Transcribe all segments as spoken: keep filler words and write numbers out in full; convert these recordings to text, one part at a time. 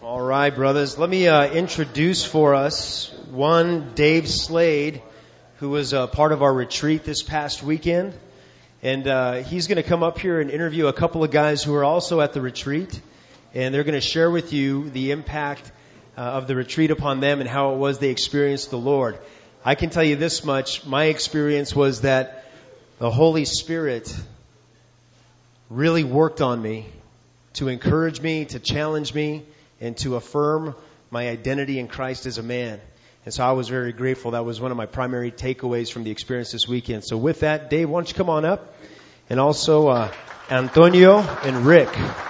All right, brothers. Let me uh, introduce for us one Dave Slade, who was a part of our retreat this past weekend. And uh, he's going to come up here and interview a couple of guys who are also at the retreat. And they're going to share with you the impact uh, of the retreat upon them and how it was they experienced the Lord. I can tell you this much. My experience was that the Holy Spirit really worked on me to encourage me, to challenge me, and to affirm my identity in Christ as a man. And so I was very grateful. That was one of my primary takeaways from the experience this weekend. So with that, Dave, why don't you come on up? And also uh, Antonio and Rick.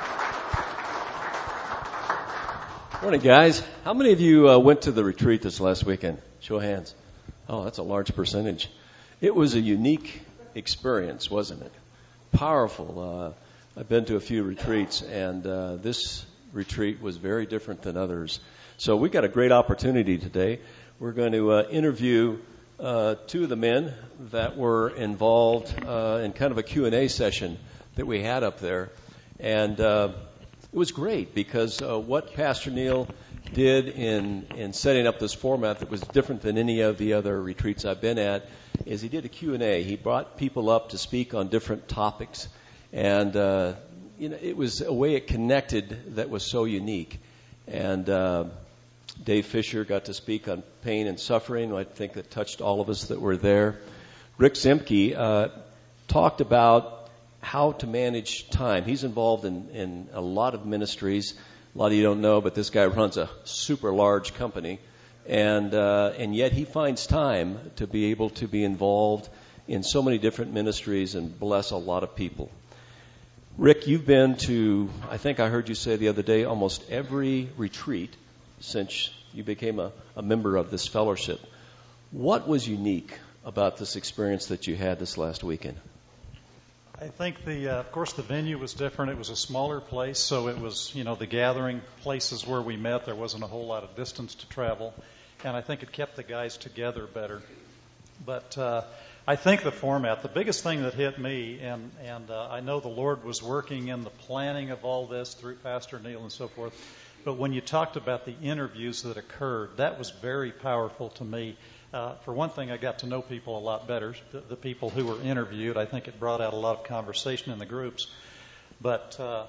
Morning, guys. How many of you uh, went to the retreat this last weekend? Show of hands. Oh, that's a large percentage. It was a unique experience, wasn't it? Powerful. Uh, I've been to a few retreats, and uh, this retreat was very different than others. So we got a great opportunity today. We're going to uh, interview uh, two of the men that were involved uh, in kind of a Q and A session that we had up there. And uh, it was great because uh, what Pastor Neil did in, in setting up this format that was different than any of the other retreats I've been at is he did a Q and A. He brought people up to speak on different topics. And uh, you know, it was a way it connected that was so unique. And uh, Dave Fisher got to speak on pain and suffering. I think that touched all of us that were there. Rick Zemke uh, talked about how to manage time. He's involved in, in a lot of ministries. A lot of you don't know, but this guy runs a super large company. And uh, and yet he finds time to be able to be involved in so many different ministries and bless a lot of people. Rick, you've been to, I think I heard you say the other day, almost every retreat since you became a, a member of this fellowship. What was unique about this experience that you had this last weekend? I think the, uh, of course, the venue was different. It was a smaller place, so it was, you know, the gathering places where we met. There wasn't a whole lot of distance to travel, and I think it kept the guys together better. But uh, I think the format, the biggest thing that hit me, and, and uh, I know the Lord was working in the planning of all this through Pastor Neil and so forth, but when you talked about the interviews that occurred, that was very powerful to me. Uh, for one thing, I got to know people a lot better, the, the people who were interviewed. I think it brought out a lot of conversation in the groups. But uh,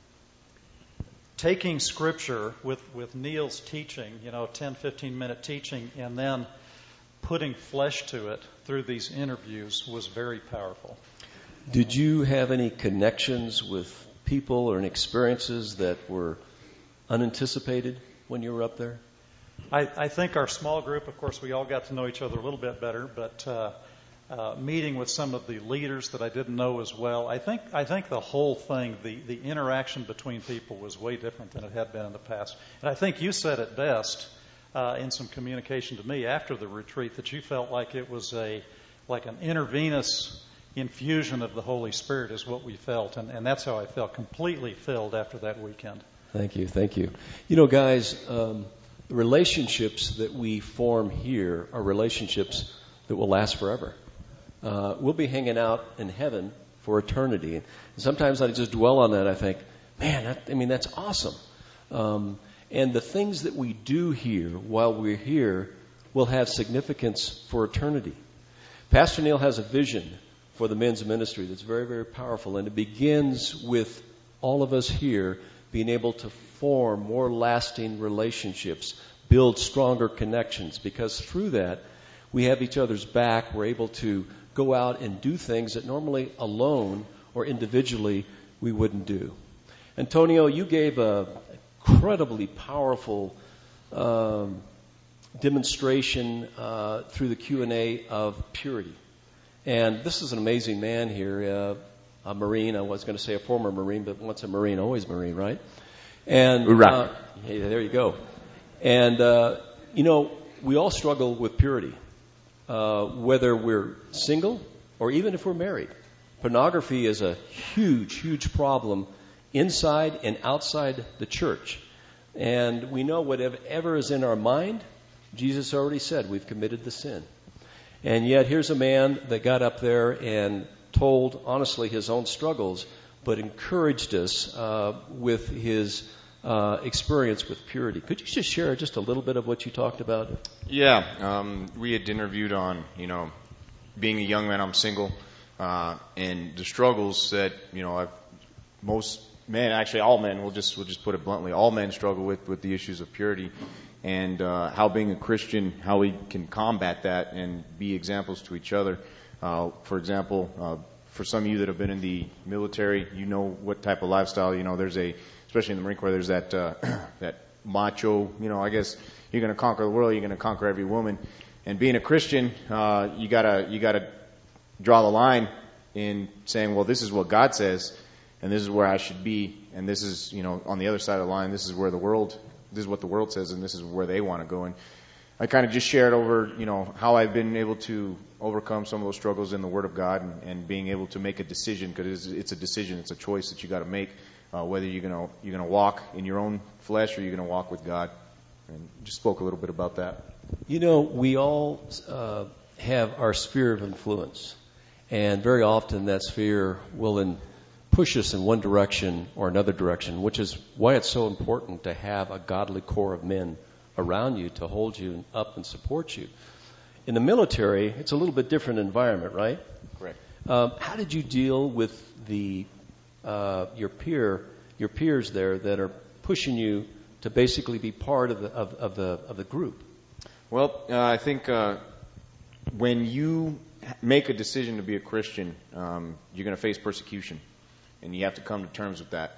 taking Scripture with, with Neil's teaching, you know, ten, fifteen minute teaching, and then putting flesh to it through these interviews was very powerful. Did you have any connections with people or any experiences that were unanticipated when you were up there? I, I think our small group, of course, we all got to know each other a little bit better, but uh, uh, meeting with some of the leaders that I didn't know as well, I think I think the whole thing, the, the interaction between people was way different than it had been in the past. And I think you said it best uh, in some communication to me after the retreat that you felt like it was a like an intravenous infusion of the Holy Spirit is what we felt, and, and that's how I felt, completely filled after that weekend. Thank you, thank you. You know, guys, um, the relationships that we form here are relationships that will last forever. Uh, we'll be hanging out in heaven for eternity. And sometimes I just dwell on that. I think, man, that, I mean, that's awesome. Um, and the things that we do here while we're here will have significance for eternity. Pastor Neil has a vision for the men's ministry that's very, very powerful. And it begins with all of us here being able to form more lasting relationships, build stronger connections, because through that we have each other's back. We're able to go out and do things that normally alone or individually we wouldn't do. Antonio, you gave an incredibly powerful um, demonstration uh, through the Q and A of purity. And this is an amazing man here, uh, a Marine. I was going to say a former Marine, but once a Marine, always Marine, right? And uh, hey, there you go. And, uh, you know, we all struggle with purity, uh, whether we're single or even if we're married. Pornography is a huge, huge problem inside and outside the church. And we know whatever is in our mind, Jesus already said we've committed the sin. And yet here's a man that got up there and told, honestly, his own struggles, but encouraged us uh, with his uh, experience with purity. Could you just share just a little bit of what you talked about? Yeah, um, we had interviewed on, you know, being a young man, I'm single, uh, and the struggles that, you know, I've, most men, actually all men, we'll just we'll just put it bluntly, all men struggle with with the issues of purity, and uh, how being a Christian, how we can combat that and be examples to each other. Uh, for example, uh, for some of you that have been in the military, you know what type of lifestyle. You know, there's a, especially in the Marine Corps, there's that uh, that macho. You know, I guess you're going to conquer the world, you're going to conquer every woman. And being a Christian, uh, you gotta you gotta draw the line in saying, well, this is what God says, and this is where I should be, and this is, you know, on the other side of the line, this is where the world, this is what the world says, and this is where they want to go. And I kind of just shared over, you know, how I've been able to overcome some of those struggles in the Word of God, and, and being able to make a decision, because it's, it's a decision, it's a choice that you got to make, uh, whether you're gonna you're gonna walk in your own flesh or you're gonna walk with God. And just spoke a little bit about that. You know, we all uh, have our sphere of influence, and very often that sphere will in push us in one direction or another direction, which is why it's so important to have a godly core of men around you to hold you up and support you. In the military, it's a little bit different environment, right? Correct. Um, how did you deal with the uh, your peer, your peers there that are pushing you to basically be part of the of, of the of the group? Well, uh, I think uh, when you make a decision to be a Christian, um, you're going to face persecution, and you have to come to terms with that.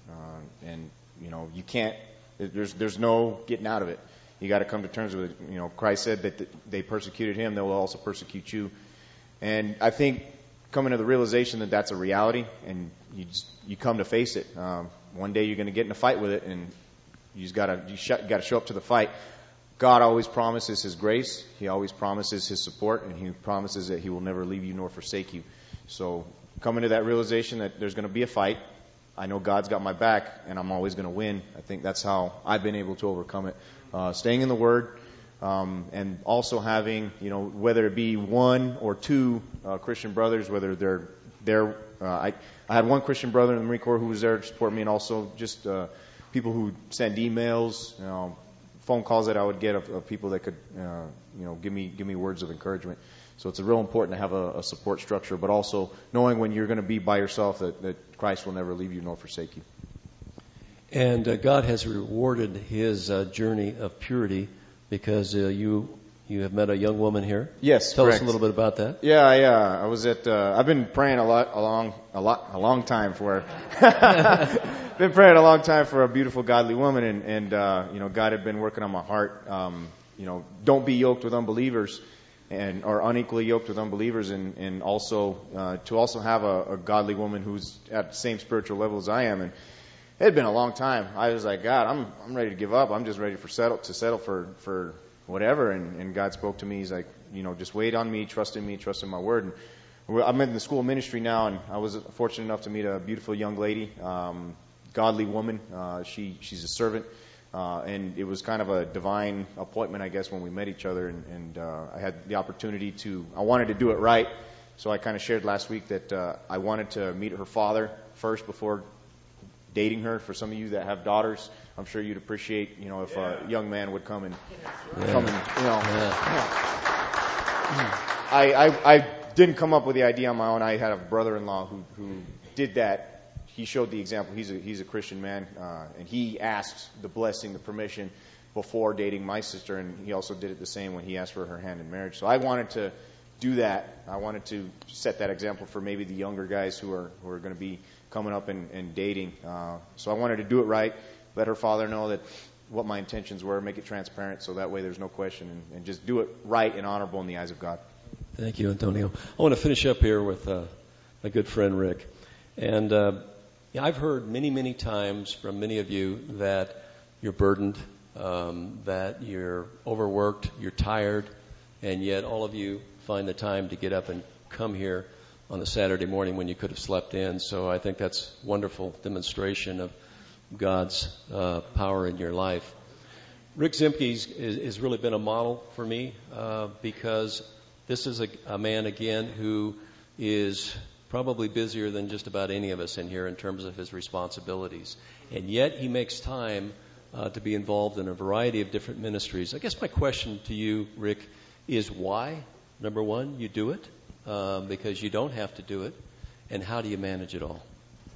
Uh, and you know, you can't. There's there's no getting out of it. You got to come to terms with it. You know, Christ said that they persecuted him; they will also persecute you. And I think coming to the realization that that's a reality, and you just, you come to face it. Um, one day you're going to get in a fight with it, and you just got to you sh- got to show up to the fight. God always promises His grace. He always promises His support, and He promises that He will never leave you nor forsake you. So coming to that realization that there's going to be a fight. I know God's got my back, and I'm always going to win. I think that's how I've been able to overcome it. Uh, staying in the Word, um, and also having, you know, whether it be one or two uh, Christian brothers, whether they're there. Uh, I, I had one Christian brother in the Marine Corps who was there to support me, and also just uh, people who send emails, you know, phone calls that I would get of, of people that could, uh, you know, give me give me words of encouragement. So it's real important to have a, a support structure, but also knowing when you're going to be by yourself that, that Christ will never leave you nor forsake you. And uh, God has rewarded His uh, journey of purity because uh, you you have met a young woman here. Yes, Tell correct. us a little bit about that. Yeah, yeah. I was at. Uh, I've been praying a lot, a long, a lot, a long time for. been praying a long time for a beautiful, godly woman, and and uh, you know, God had been working on my heart. Um, you know, don't be yoked with unbelievers, and or unequally yoked with unbelievers, and and also uh, to also have a, a godly woman who's at the same spiritual level as I am. And it had been a long time. I was like, God, I'm I'm ready to give up. I'm just ready for settle to settle for for whatever. And, and God spoke to me. He's like, you know, just wait on me, trust in me, trust in my word. And we're, I'm in the school of ministry now, and I was fortunate enough to meet a beautiful young lady, um, godly woman. Uh, she she's a servant. Uh, and it was kind of a divine appointment, I guess, when we met each other. And, and uh, I had the opportunity to, I wanted to do it right. So I kind of shared last week that uh, I wanted to meet her father first before dating her. For some of you that have daughters, I'm sure you'd appreciate, you know, if a young man would come and, yeah. come and, you know. Yeah. I, I, I didn't come up with the idea on my own. I had a brother-in-law who, who did that. He showed the example. He's a he's a Christian man, uh, and he asked the blessing, the permission, before dating my sister, and he also did it the same when he asked for her hand in marriage. So I wanted to do that. I wanted to set that example for maybe the younger guys who are who are going to be coming up and, and dating. Uh, so I wanted to do it right, let her father know that what my intentions were, make it transparent, so that way there's no question, and, and just do it right and honorable in the eyes of God. Thank you, Antonio. I want to finish up here with uh, my good friend Rick, and. Uh, Yeah, I've heard many, many times from many of you that you're burdened, um, that you're overworked, you're tired, and yet all of you find the time to get up and come here on a Saturday morning when you could have slept in. So I think that's a wonderful demonstration of God's uh, power in your life. Rick Zimke has really been a model for me uh, because this is a, a man, again, who is probably busier than just about any of us in here in terms of his responsibilities. And yet he makes time uh, to be involved in a variety of different ministries. I guess my question to you, Rick, is why, number one, you do it, uh, because you don't have to do it, and how do you manage it all?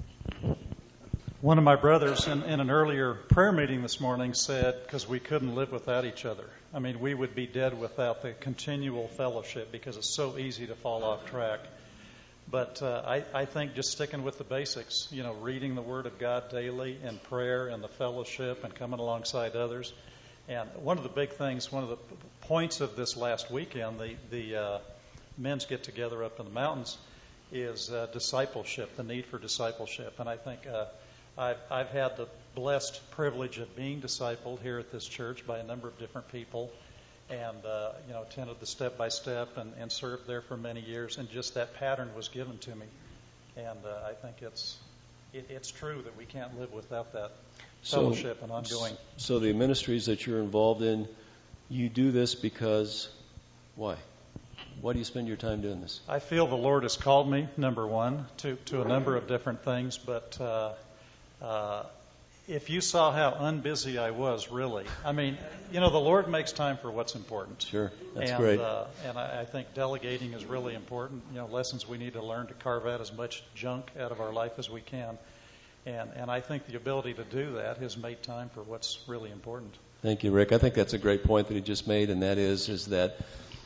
One of my brothers in, in an earlier prayer meeting this morning said, because we couldn't live without each other. I mean, we would be dead without the continual fellowship because it's so easy to fall off track. But uh, I, I think just sticking with the basics, you know, reading the Word of God daily and prayer and the fellowship and coming alongside others. And one of the big things, one of the points of this last weekend, the, the uh, men's get-together up in the mountains, is uh, discipleship, the need for discipleship. And I think uh, I've, I've had the blessed privilege of being discipled here at this church by a number of different people. And, uh, you know, attended the step-by-step and, and served there for many years. And just that pattern was given to me. And uh, I think it's it, it's true that we can't live without that fellowship so, and ongoing. So the ministries that you're involved in, you do this because, why? Why do you spend your time doing this? I feel the Lord has called me, number one, to, to a number of different things. But uh, uh, if you saw how unbusy I was, really, I mean, you know, the Lord makes time for what's important. Sure, that's and, great. Uh, and I, I think delegating is really important. You know, lessons we need to learn to carve out as much junk out of our life as we can. And, and I think the ability to do that has made time for what's really important. Thank you, Rick. I think that's a great point that he just made, and that is, is that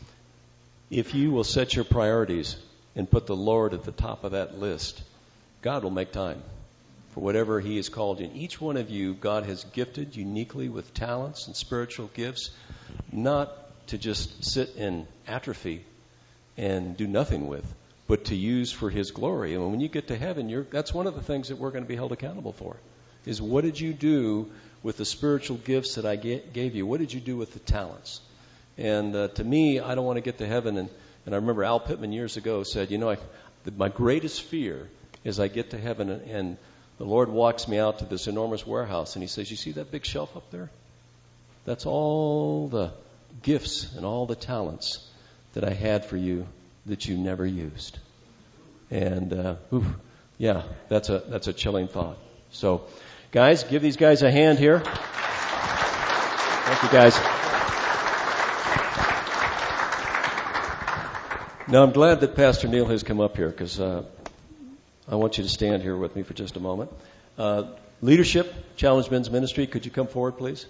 if you will set your priorities and put the Lord at the top of that list, God will make time for whatever He has called you. And each one of you, God has gifted uniquely with talents and spiritual gifts, not to just sit in atrophy and do nothing with, but to use for His glory. And when you get to heaven, you're, that's one of the things that we're going to be held accountable for, is what did you do with the spiritual gifts that I gave you? What did you do with the talents? And uh, to me, I don't want to get to heaven. And, and I remember Al Pittman years ago said, you know, I, the, my greatest fear is I get to heaven and, and the Lord walks me out to this enormous warehouse. And He says, you see that big shelf up there? That's all the gifts and all the talents that I had for you that you never used. And, uh, oof, yeah, that's a, that's a chilling thought. So, guys, give these guys a hand here. Thank you, guys. Now, I'm glad that Pastor Neil has come up here because uh, I want you to stand here with me for just a moment. Uh, leadership, Challenge Men's Ministry, could you come forward, please?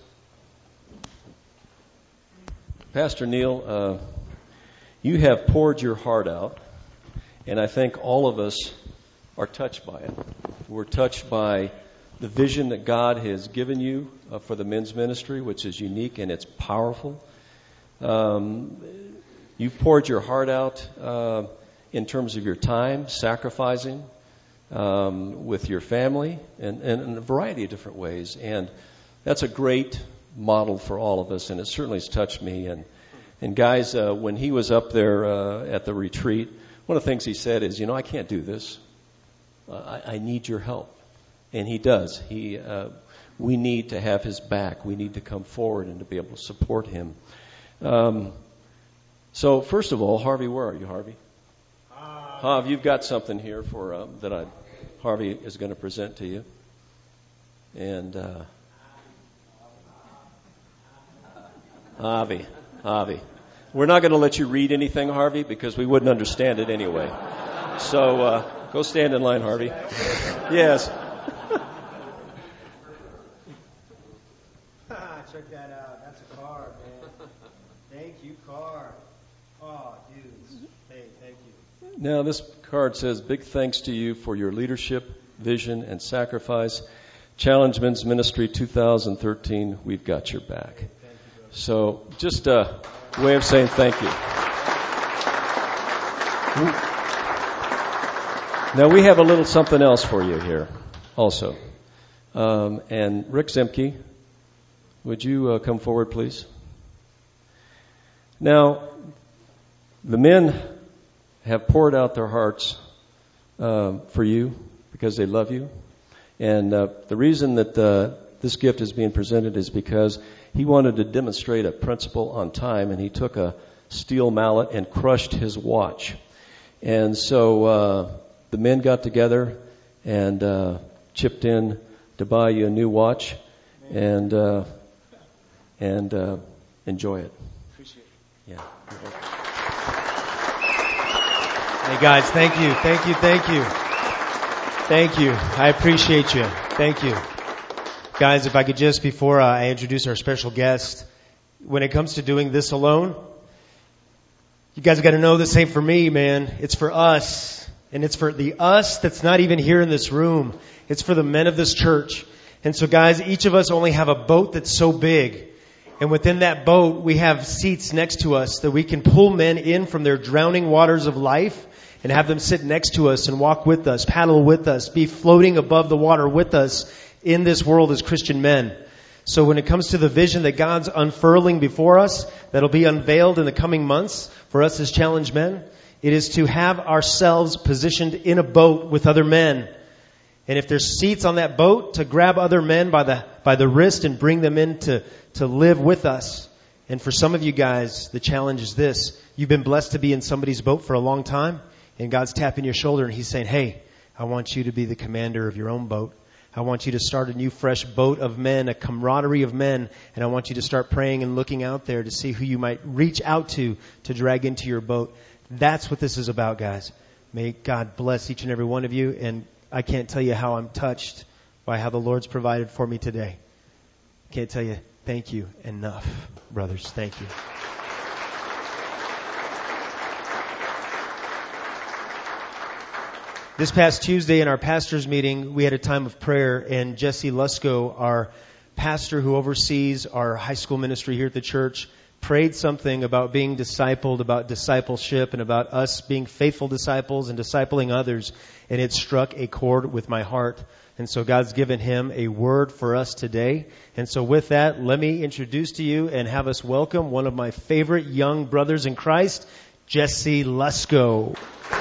Pastor Neil, uh, you have poured your heart out, and I think all of us are touched by it. We're touched by the vision that God has given you uh, for the men's ministry, which is unique and it's powerful. Um, you've poured your heart out uh, in terms of your time, sacrificing um, with your family, and, and in a variety of different ways. And that's a great model for all of us, and it certainly has touched me. And, and guys, uh, when he was up there uh, at the retreat, one of the things he said is, you know, I can't do this. Uh, I, I need your help. And he does. He, uh, we need to have his back. We need to come forward and to be able to support him. Um, so, first of all, Harvey, where are you, Harvey? Harv, you've got something here for um, that I, Harvey is going to present to you. And uh, Harvey, Harvey, we're not going to let you read anything, Harvey, because we wouldn't understand it anyway. So uh, go stand in line, Harvey. Yes. Check that out. That's a card, man. Thank you, card. Oh, dude. Hey, thank you. Now, this card says, big thanks to you for your leadership, vision, and sacrifice. Challenge Men's Ministry two thousand thirteen, we've got your back. Thank you, so, just a way of saying thank you. Now, we have a little something else for you here also. Um, and Rick Zemke, would you uh, come forward, please? Now, the men have poured out their hearts uh, for you because they love you. And uh, the reason that uh, this gift is being presented is because he wanted to demonstrate a principle on time, and he took a steel mallet and crushed his watch. And so uh, the men got together and uh, chipped in to buy you a new watch, and uh, and uh, enjoy it. Appreciate it. Yeah. Hey guys, thank you, thank you, thank you. Thank you. I appreciate you. Thank you. Guys, if I could just, before I introduce our special guest, when it comes to doing this alone, you guys got to know this ain't for me, man. It's for us. And it's for the us that's not even here in this room. It's for the men of this church. And so guys, each of us only have a boat that's so big. And within that boat, we have seats next to us that we can pull men in from their drowning waters of life and have them sit next to us and walk with us, paddle with us, be floating above the water with us in this world as Christian men. So when it comes to the vision that God's unfurling before us, that'll be unveiled in the coming months for us as challenged men, it is to have ourselves positioned in a boat with other men. And if there's seats on that boat, to grab other men by the by the wrist and bring them in to, to live with us. And for some of you guys, the challenge is this. You've been blessed to be in somebody's boat for a long time, and God's tapping your shoulder and He's saying, hey, I want you to be the commander of your own boat. I want you to start a new fresh boat of men, a camaraderie of men, and I want you to start praying and looking out there to see who you might reach out to to drag into your boat. That's what this is about, guys. May God bless each and every one of you, and I can't tell you how I'm touched by how the Lord's provided for me today. Can't tell you thank you enough, brothers. Thank you. This past Tuesday in our pastors' meeting, we had a time of prayer, and Jesse Lusko, our pastor who oversees our high school ministry here at the church, prayed something about being discipled, about discipleship, and about us being faithful disciples and discipling others. And it struck a chord with my heart. And so God's given him a word for us today. And so with that, let me introduce to you and have us welcome one of my favorite young brothers in Christ, Jesse Lusko.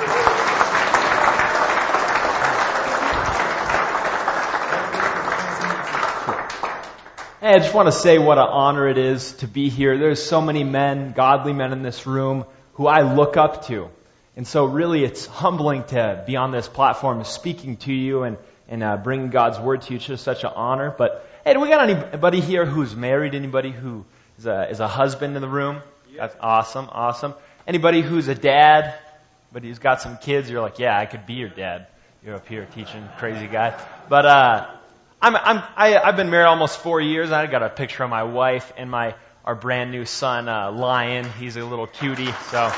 Hey, I just want to say what an honor it is to be here. There's so many men, godly men in this room who I look up to. And so really it's humbling to be on this platform speaking to you and, and uh, bringing God's word to you. It's just such an honor. But hey, do we got anybody here who's married? Anybody who is a, is a husband in the room? That's awesome, awesome. Anybody who's a dad? But who's got some kids? You're like, yeah, I could be your dad. You're up here teaching, crazy guy. But uh I'm, I'm, I, I've been married almost four years. I got a picture of my wife and my our brand new son, uh, Lion. He's a little cutie, so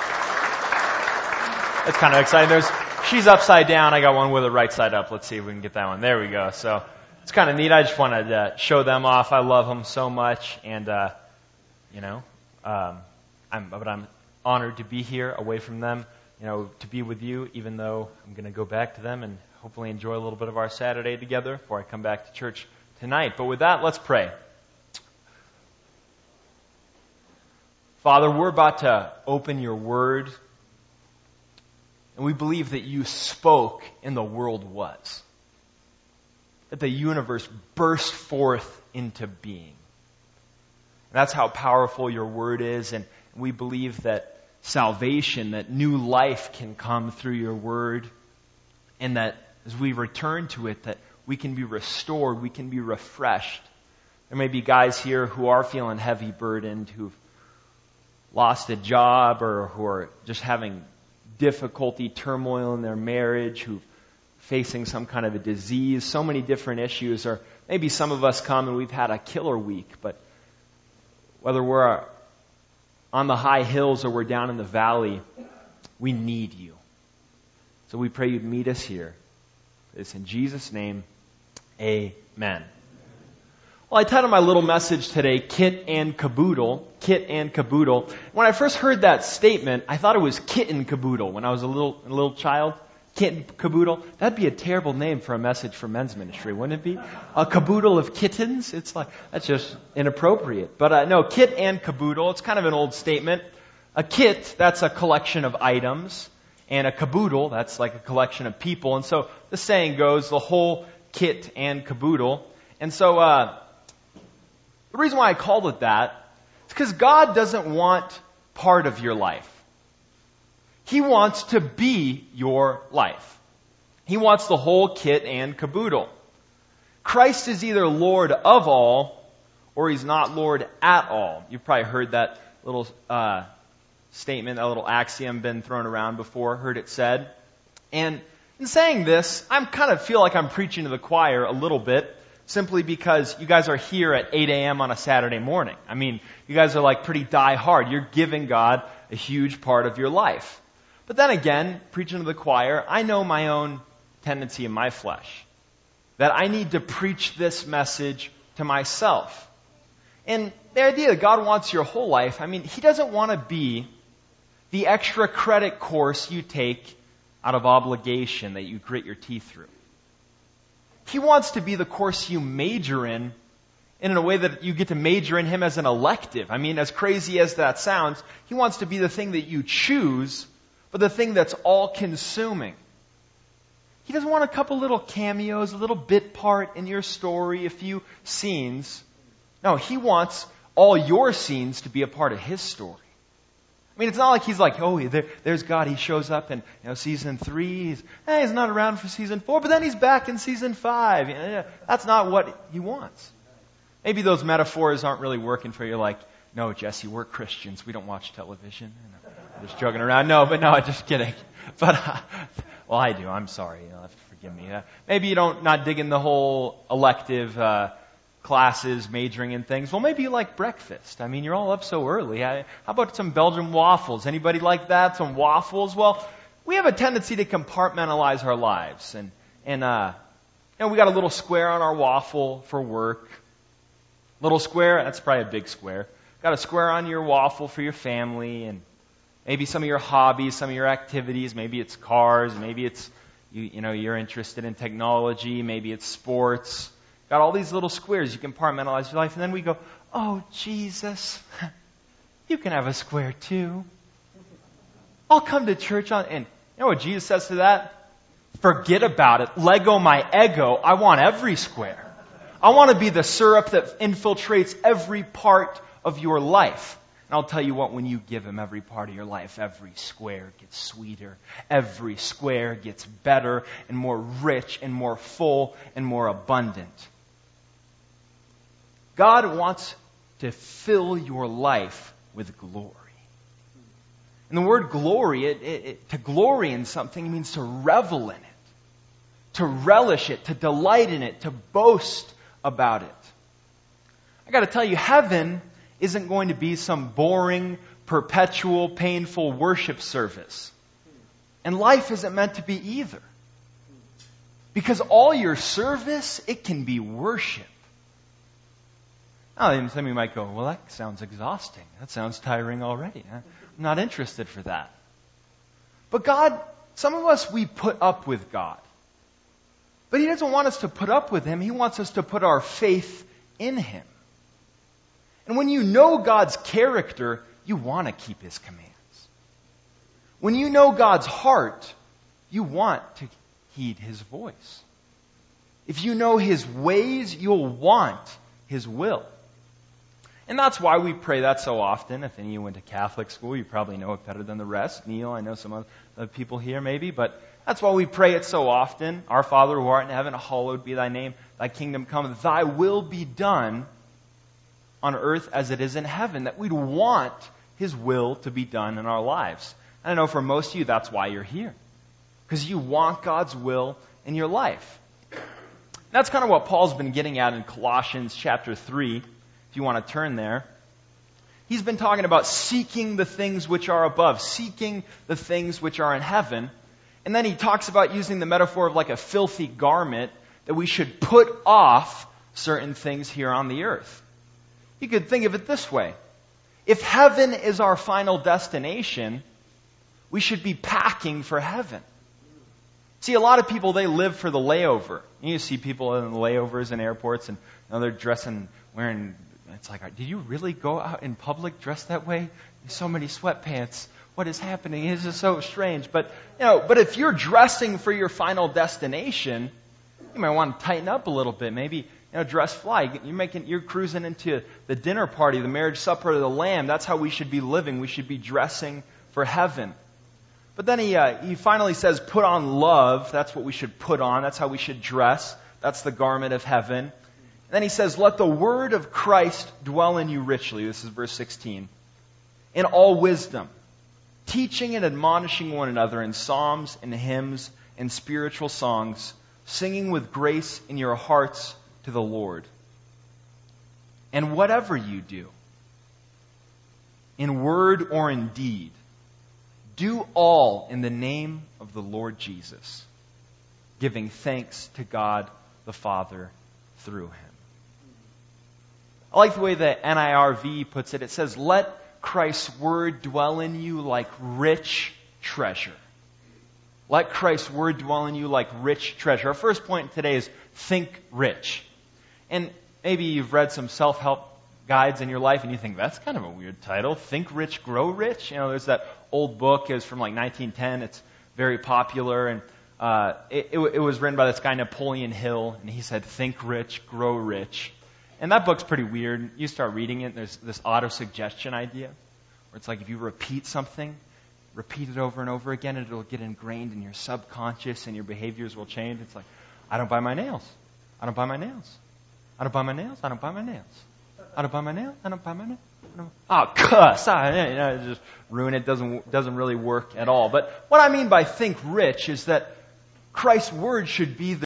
it's kind of exciting. There's she's upside down. I got one with her right side up. Let's see if we can get that one. There we go. So it's kind of neat. I just wanted to show them off. I love them so much, and uh, you know, um, I'm but I'm honored to be here away from them. You know, to be with you, even though I'm going to go back to them and hopefully enjoy a little bit of our Saturday together before I come back to church tonight. But with that, let's pray. Father, we're about to open your word, and we believe that you spoke and the world was. That the universe burst forth into being. And that's how powerful your word is, and we believe that salvation, that new life can come through your word, and that as we return to it, that we can be restored, we can be refreshed. There may be guys here who are feeling heavy burdened, who've lost a job, or who are just having difficulty, turmoil in their marriage, who've facing some kind of a disease, so many different issues. Or maybe some of us come and we've had a killer week, but whether we're on the high hills or we're down in the valley, we need you. So we pray you'd meet us here. It's in Jesus' name, amen. Well, I titled my little message today, Kit and Caboodle. Kit and Caboodle. When I first heard that statement, I thought it was Kitten Caboodle when I was a little a little child. Kit and Caboodle. That'd be a terrible name for a message for men's ministry, wouldn't it be? A caboodle of kittens? It's like, that's just inappropriate. But uh, no, Kit and Caboodle. It's kind of an old statement. A kit, that's a collection of items. And a caboodle, that's like a collection of people. And so the saying goes, the whole kit and caboodle. And so uh, the reason why I called it that is because God doesn't want part of your life. He wants to be your life. He wants the whole kit and caboodle. Christ is either Lord of all, or He's not Lord at all. You've probably heard that little uh, statement, that little axiom been thrown around before, heard it said. And in saying this, I kind of feel like I'm preaching to the choir a little bit, simply because you guys are here at eight a.m. on a Saturday morning. I mean, you guys are like pretty die hard. You're giving God a huge part of your life. But then again, preaching to the choir, I know my own tendency in my flesh, that I need to preach this message to myself. And the idea that God wants your whole life, I mean, He doesn't want to be the extra credit course you take out of obligation that you grit your teeth through. He wants to be the course you major in, in a way that you get to major in Him as an elective. I mean, as crazy as that sounds, He wants to be the thing that you choose, but the thing that's all-consuming. He doesn't want a couple little cameos, a little bit part in your story, a few scenes. No, He wants all your scenes to be a part of His story. I mean, it's not like He's like, oh, there, there's God. He shows up in you know, season three. He's, eh, he's not around for season four, but then He's back in season five. You know, that's not what He wants. Maybe those metaphors aren't really working for you. Like, no, Jesse, we're Christians. We don't watch television. I'm just joking around. No, but no, just kidding. But, uh, well, I do. I'm sorry. You'll have to forgive me. Uh, maybe you don't not digging the whole elective uh classes, majoring in things. Well, maybe you like breakfast. I mean, you're all up so early. I, how about some Belgian waffles? Anybody like that? Some waffles? Well, we have a tendency to compartmentalize our lives. And, and uh, you know, we got a little square on our waffle for work. Little square, that's probably a big square. Got a square on your waffle for your family and maybe some of your hobbies, some of your activities. Maybe it's cars. Maybe it's, you, you know, you're interested in technology. Maybe it's sports. Got all these little squares. You compartmentalize your life. And then we go, oh, Jesus, you can have a square too. I'll come to church on... And you know what Jesus says to that? Forget about it. Lego my ego. I want every square. I want to be the syrup that infiltrates every part of your life. And I'll tell you what, when you give Him every part of your life, every square gets sweeter. Every square gets better and more rich and more full and more abundant. God wants to fill your life with glory. And the word glory, it, it, it, to glory in something means to revel in it, to relish it, to delight in it, to boast about it. I got to tell you, heaven isn't going to be some boring, perpetual, painful worship service. And life isn't meant to be either. Because all your service, it can be worship. Now, some of you might go, well, that sounds exhausting. That sounds tiring already. I'm not interested for that. But God, some of us, we put up with God. But He doesn't want us to put up with Him. He wants us to put our faith in Him. And when you know God's character, you want to keep His commands. When you know God's heart, you want to heed His voice. If you know His ways, you'll want His will. And that's why we pray that so often. If any of you went to Catholic school, you probably know it better than the rest. Neil, I know some other people here maybe, but that's why we pray it so often. Our Father who art in heaven, hallowed be Thy name. Thy kingdom come. Thy will be done on earth as it is in heaven. That we'd want His will to be done in our lives. And I know for most of you, that's why you're here. Because you want God's will in your life. That's kind of what Paul's been getting at in Colossians chapter three. If you want to turn there. He's been talking about seeking the things which are above, seeking the things which are in heaven. And then he talks about using the metaphor of like a filthy garment, that we should put off certain things here on the earth. You could think of it this way. If heaven is our final destination, we should be packing for heaven. See, a lot of people, they live for the layover. You see people in the layovers in airports, and you know, they're dressing, wearing... It's like, did you really go out in public dressed that way? So many sweatpants. What is happening? It's just so strange. But, you know, but if you're dressing for your final destination, you might want to tighten up a little bit. Maybe, you know, dress fly. You're making, you're cruising into the dinner party, the marriage supper of the Lamb. That's how we should be living. We should be dressing for heaven. But then he, uh, he finally says, put on love. That's what we should put on. That's how we should dress. That's the garment of heaven. And then he says, let the word of Christ dwell in you richly. This is verse sixteen. In all wisdom, teaching and admonishing one another in psalms and hymns and spiritual songs, singing with grace in your hearts to the Lord. And whatever you do, in word or in deed, do all in the name of the Lord Jesus, giving thanks to God the Father through Him. I like the way the N I R V puts it. It says, let Christ's word dwell in you like rich treasure. Let Christ's word dwell in you like rich treasure. Our first point today is think rich. And maybe you've read some self-help guides in your life and you think, that's kind of a weird title. Think Rich, Grow Rich. You know, there's that old book. It was from like nineteen ten. It's very popular. And uh, it, it, it was written by this guy, Napoleon Hill. And he said, think rich, grow rich. And that book's pretty weird. You start reading it, there's this auto-suggestion idea, where it's like if you repeat something, repeat it over and over again, and it'll get ingrained in your subconscious, and your behaviors will change. It's like, I don't buy my nails. I don't buy my nails. I don't buy my nails. I don't buy my nails. I don't buy my nails. I don't buy my nails. Oh, cuss! I, you know, just ruin it. Doesn't doesn't really work at all. But what I mean by think rich is that Christ's word should be the